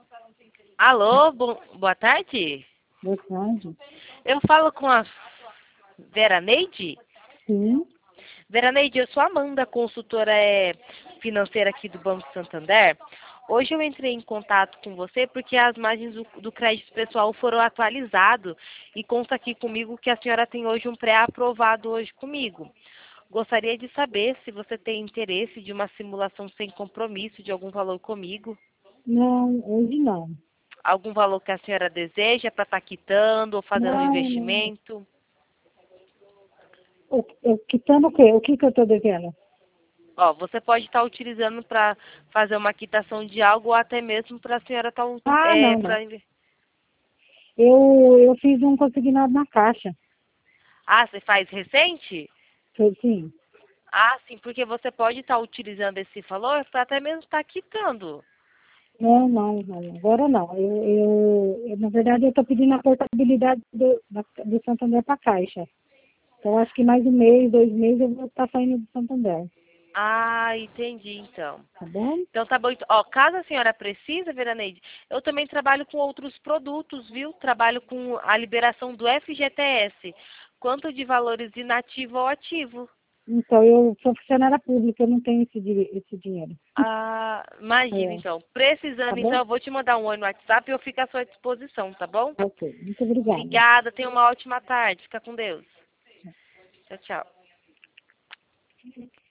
Alô, boa tarde. Boa tarde. Eu falo com a Vera Neide. Sim. Vera Neide, eu sou a Amanda, consultora financeira aqui do Banco Santander. Hoje eu entrei em contato com você porque as margens do crédito pessoal foram atualizadas e consta aqui comigo que a senhora tem hoje um pré-aprovado hoje comigo. Gostaria de saber se você tem interesse de uma simulação sem compromisso de algum valor comigo. Não, hoje não. Algum valor que a senhora deseja para estar quitando ou fazendo um Não. investimento? Quitando o quê? O que eu estou devendo? Ó, você pode estar utilizando para fazer uma quitação de algo ou até mesmo para a senhora estar Não, não. Eu fiz um consignado na Caixa. Ah, você faz recente? Sim. Ah, sim, porque você pode estar utilizando esse valor para até mesmo estar quitando. Não, não, não. Agora não. Na verdade, eu estou pedindo a portabilidade do Santander para a Caixa. Então, acho que mais um mês, 2 meses, eu vou estar saindo do Santander. Ah, entendi, então. Tá bom? Então tá bom. Ó, caso a senhora precise, Veraneide, eu também trabalho com outros produtos, viu? Trabalho com a liberação do FGTS, quanto de valores inativo ou ativo. Então, eu sou funcionária pública, eu não tenho esse dinheiro. Ah, imagina, É, então. tá Precisando, então, bom? eu vou te mandar um oi no WhatsApp e eu fico à sua disposição, tá bom? Ok. Muito obrigada. Obrigada, tenha uma ótima tarde. Fica com Deus. Tchau, tchau.